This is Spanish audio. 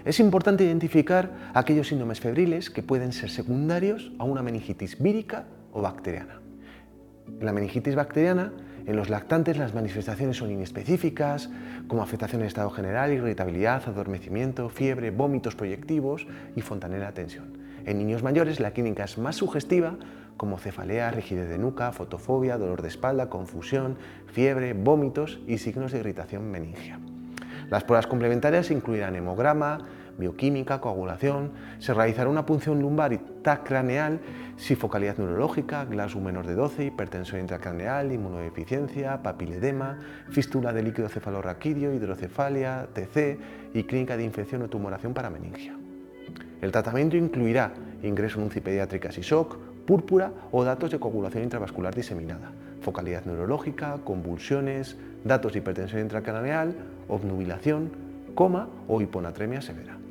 Es importante identificar aquellos síndromes febriles que pueden ser secundarios a una meningitis vírica o bacteriana. En la meningitis bacteriana, en los lactantes las manifestaciones son inespecíficas, como afectación del estado general, irritabilidad, adormecimiento, fiebre, vómitos proyectivos y fontanela tensión. En niños mayores la clínica es más sugestiva, como cefalea, rigidez de nuca, fotofobia, dolor de espalda, confusión, fiebre, vómitos y signos de irritación meningia. Las pruebas complementarias incluirán hemograma, bioquímica, coagulación, se realizará una punción lumbar y TAC craneal, si focalidad neurológica, Glasgow menor de 12, hipertensión intracraneal, inmunodeficiencia, papiledema, fístula de líquido cefalorraquídeo, hidrocefalia, TC y clínica de infección o tumoración para meningia. El tratamiento incluirá ingreso en UCI pediátrica y shock, púrpura o datos de coagulación intravascular diseminada, focalidad neurológica, convulsiones, datos de hipertensión intracraneal, obnubilación, coma o hiponatremia severa.